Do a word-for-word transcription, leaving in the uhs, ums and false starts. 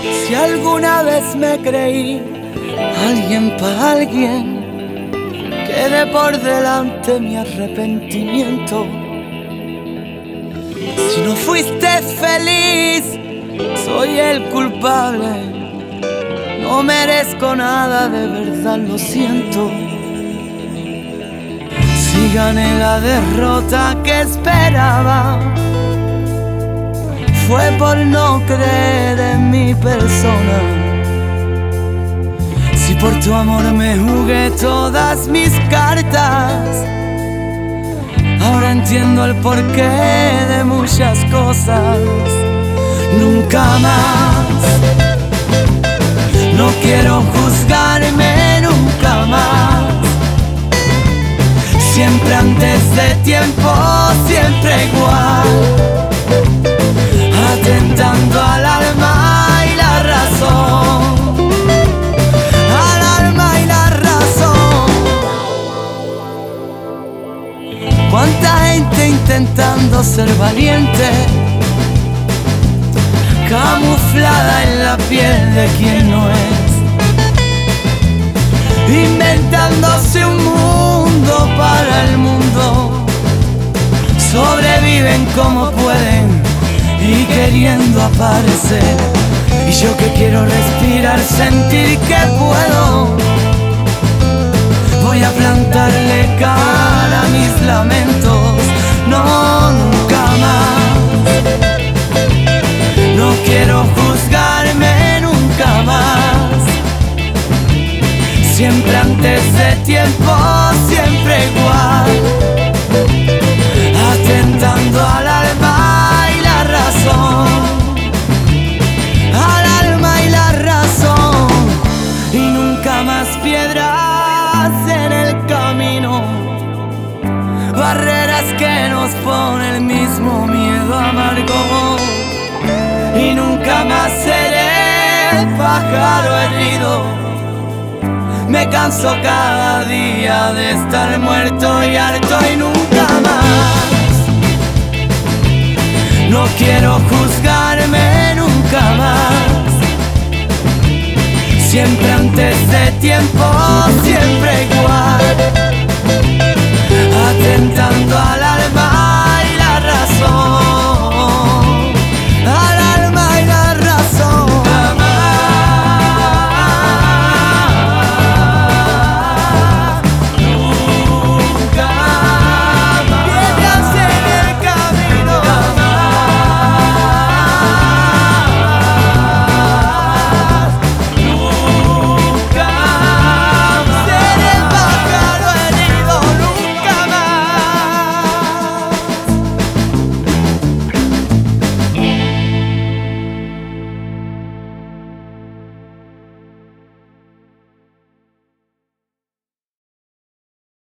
Si alguna vez me creí alguien para alguien, quede por delante mi arrepentimiento. Si no fuiste feliz, soy el culpable. No merezco nada, de verdad lo siento. Si gané la derrota que esperaba, fue por no creer en mi persona. Si por tu amor me jugué todas mis cartas, ahora entiendo el porqué de muchas cosas. Nunca más, no quiero juzgarme nunca más. Siempre antes de tiempo, siempre igual, atentando al alma y la razón, al alma y la razón. Cuánta gente intentando ser valiente, camuflada en la piel de quien no es, inventándose un mundo para el mundo. Sobreviven como pueden y queriendo aparecer. Y yo que quiero respirar, sentir que puedo, voy a plantarle cara a mis lamentos. No, nunca más. No quiero juzgarme nunca más. Siempre antes de tiempo, siempre igual, atentando al alma y la razón, al alma y la razón. Y nunca más piedras en el camino, barreras que nos pone el mismo miedo amargo. Y nunca más seré pájaro herido. Me canso cada día de estar muerto y harto. Y nunca más, no quiero juzgarme nunca más. Siempre antes de tiempo, siempre igual,